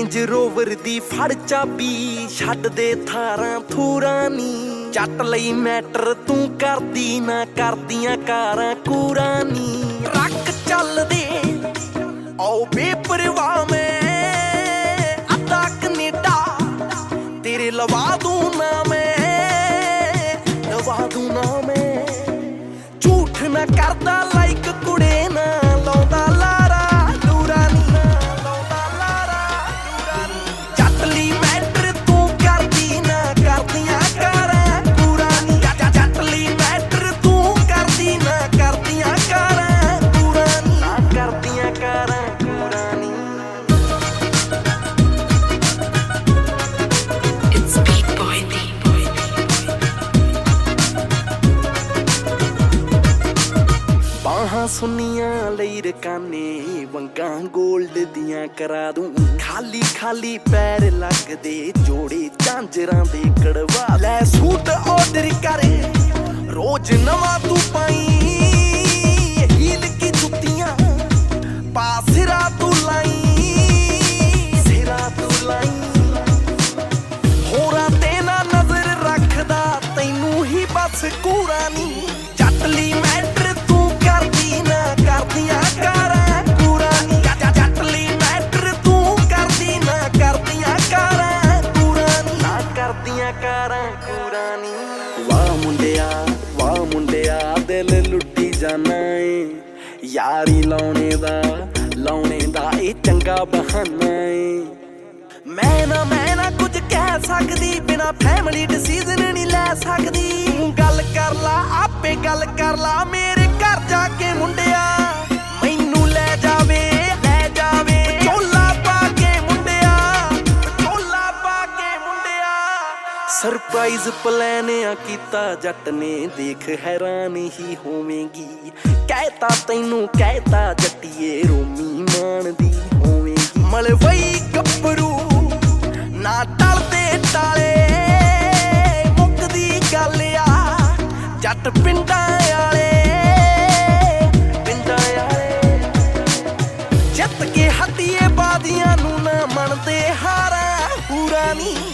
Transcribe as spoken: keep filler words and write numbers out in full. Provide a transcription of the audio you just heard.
range Rover ਦੀ ਫੜ ਚਾਬੀ ਛੱਡ ਦੇ ਥਾਰਾਂ ਥੂਰਾਂ ਨੀ ਜੱਟ ਲਈ ਮੈਟਰ ਤੂੰ ਕਰਦੀ ਨਾ ਕਰਦੀਆਂ ਕਾਰਾਂ ਕੂਰਾਂ ਨੀ ਰੱਖ ਚੱਲਦੇ ਆਓ ਬੇਪਰਵਾਹ ਮੈਂ ਅੱਧਾ ਕਨੇਡਾ ਤੇਰੇ ਲਵਾ ਦੂੰ ਨਾ ਮੈਂ ਲਵਾ ਦੂੰ ਨਾ ਮੈਂ ਝੂਠ ਨਾ ਕਰਦਾ ਲਾਈਕ ਕੁੜੇ ਨਾ ਲਾਉਂਦਾ ਲਾਰਾ ਲੂਰਾ ਨੀ ਲਾਉਂਦਾ ਲਾਰਾ ਲੂਰਾ ਨੀ ਜੱਟ ਲਈ ਮੈਟਰ ਤੂੰ ਕਰਦੀ ਨਾ ਕਰਦੀਆਂ ਕਾਰਾਂ ਕੂਰਾਂ ਨੀ ਜੱਟ ਲਈ ਮੈਟਰ ਤੂੰ ਕਰਦੀ ਨਾ ਕਰਦੀਆਂ ਕਾਰਾਂ ਕੂਰਾਂ ਨੀ ਨਾ ਕਰਦੀਆਂ ਕਾਰਾਂ ਕੂਰਾਂ ਨੀ It's Beat Boy Beat Boy ਬਾਹਾਂ ਸੁਨੀਆਂ ਲਈ ਰਕਾਨੇ ਵੰਗਾਂ ਗੋਲਡ ਦੀਆਂ ਕਰਾ ਦੂੰ ਖਾਲੀ ਖਾਲੀ ਪੈਰ ਲੱਗਦੇ ਜੋੜੇ ਝਾਂਜਰਾਂ ਦੇ ਕੜਵਾ ਲੈ ਸੂਟ ਆਰਡਰ ਕਰ ਰੋਜ਼ ਨਵਾਂ ਤੂੰ ਪਾਈ ਹੀਲ ਕੀ ਜੁੱਤੀਆਂ ਪਾ ਸਿਰਾ ਤੂੰ ਲਾਈ ਸਿਰਾ ਤੂੰ ਲਾਈ ਹੋਰਾਂ ਤੇ ਨਾ ਨਜ਼ਰ ਰੱਖਦਾ ਤੈਨੂੰ ਹੀ ਬਸ ਕੂੜਾ ਨੀ ਜੱਟ ਲਈ ਮੈਟਰ ਤੂੰ ਕਰਦੀ ਨਾ ਕਰਦੀਆਂ ਕਾਰਾਂ ਕੂੜਾ ਨੀ ਜੱਟ ਲਈ ਮੈਟਰ ਤੂੰ ਕਰਦੀ ਨਾ ਕਰਦੀਆਂ ਕਾਰਾਂ ਕੂੜਾ ਨੀ ਨਾ ਕਰਦੀਆਂ ਕਾਰਾਂ ਕੂੜਾ ਨੀ ਵਾਹ ਮੁੰਡਿਆ ਵਾਹ ਮੁੰਡਿਆ ਦਿਲ ਲੁੱਟੀ ਜਾਣਾ ਏ ਯਾਰੀ ਲਾਉਣੇ ਦਾ ਲਾਉਣੇ ਦਾ ਇਹ ਚੰਗਾ ਬਹਾਨਾ ਏ ਮੈਂ ਨਾ ਮੈਂ ਨਾ ਕੁਝ ਕਹਿ ਸਕਦੀ ਬਿਨਾ ਫੈਮਿਲੀ ਡਿਸੀਜਨ ਨਹੀਂ ਲੈ ਸਕਦੀ ਤੂੰ ਗੱਲ ਕਰ ਲਾ ਆਪੇ ਗੱਲ ਕਰ ਲਾ ਮੇਰੇ ਘਰ ਜਾ ਕੇ ਮੁੰਡਿਆ ਮੈਨੂੰ ਲੈ ਜਾਵੇ ਲੈ ਜਾਵੇ ਚੋਲਾ ਪਾ ਕੇ ਮੁੰਡਿਆ ਚੋਲਾ ਪਾ ਕੇ ਮੁੰਡਿਆ ਸਰਪ੍ਰਾਈਜ਼ ਪਲਾਨ ਆ ਕੀਤਾ ਜੱਟ ਨੇ ਦੇਖ ਹੈਰਾਨ ਹੀ ਹੋਵੇਂਗੀ ਕਹਿਤਾ ਤੈਨੂੰ ਕਹਿਤਾ ਜੱਟੀਏ ਰੋਮੀ ਮਾਨ ਦੀ ਹੋਵੇਂਗੀ ਮਲਵਈ ਗੱਭਰੂ ਨਾ ਟਲਦੇ ਟਾਲੇ ਮੁੱਕਦੀ ਗੱਲ ਆ ਜੱਟ ਪਿੰਡਾਂ ਵਾਲੇ ਪਿੰਡਾਂ ਵਾਲੇ ਜਿੱਤ ਕੇ ਹੱਡੀਏ ਬਾਦੀਆਂ ਨੂੰ ਨਾ ਮੰਨਦੇ ਹਾਰਾਂ ਪੂਰਾ ਨੀ